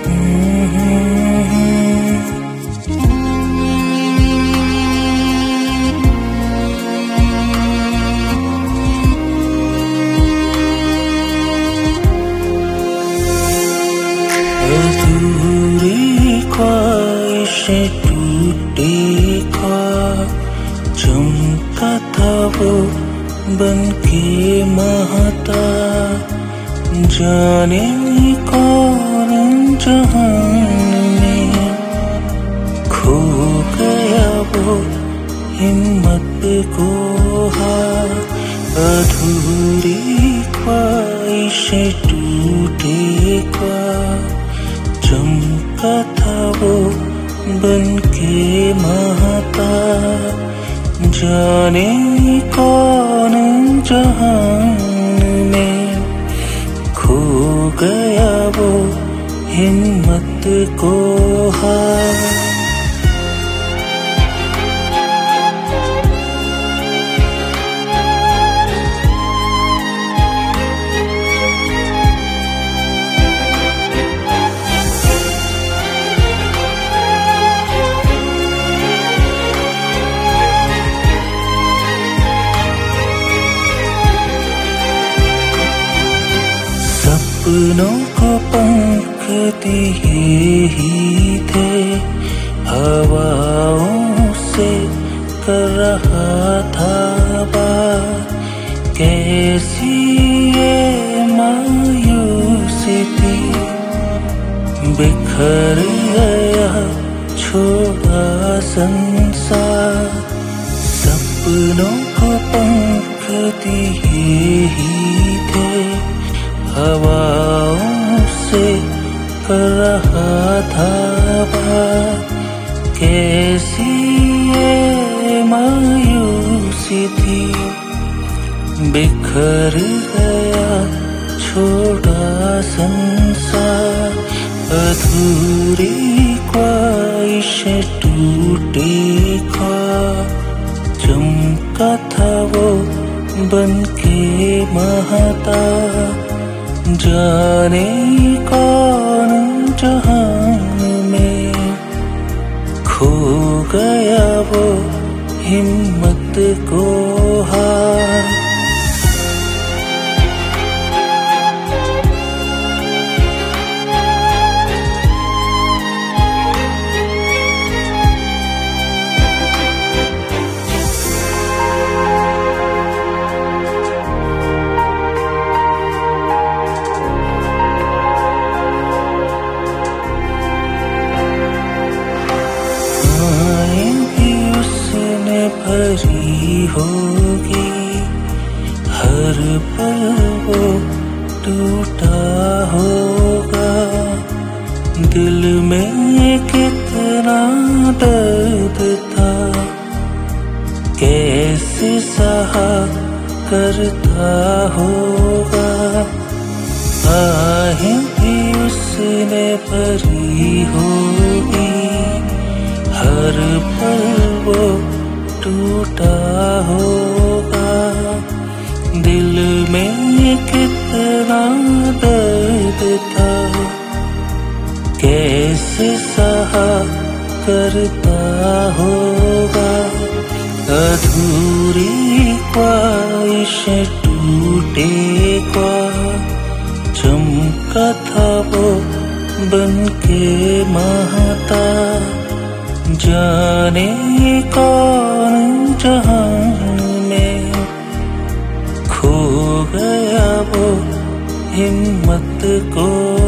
अधूरी ख्वाहिशें टूटे ख्वाब चमका था वो बन के महता, जाने कौन जहान में खो गया वो हिम्मत को हार। अधूरी ख्वाहिशें टूटे ख्वाब चमका था वो बन के महता, जाने कौन जहान में खो गया वो हिम्मत को हार। सपनों को पंख दिए ही थे, हवाओं से कर रहा था बात। कैसी ये मायूसी थी, बिखर गया छोड़ा संसार। सपनों को पंख दिए ही थे, हवाओं से कर रहा था बात। कैसी ये मायूसी थी, बिखर गया छोड़ा संसार। अधूरी ख्वाहिशें टूटे ख्वाब चमका था वो बन के महता, जाने कौन जहान में खो गया वो हिम्मत को हार। भरी होगी हर पल वो टूटा होगा, दिल में कितना दर्द था कैसे सहा करता होगा। आहें भी उसने भरी होगी हर पल वो टूटा होगा, दिल में कितना दर्द था कैसे सहा करता होगा। अधूरी ख्वाहिशें टूटे ख्वाब चमका था वो बन के महता, जाने कौन जहान में खो गया वो हिम्मत को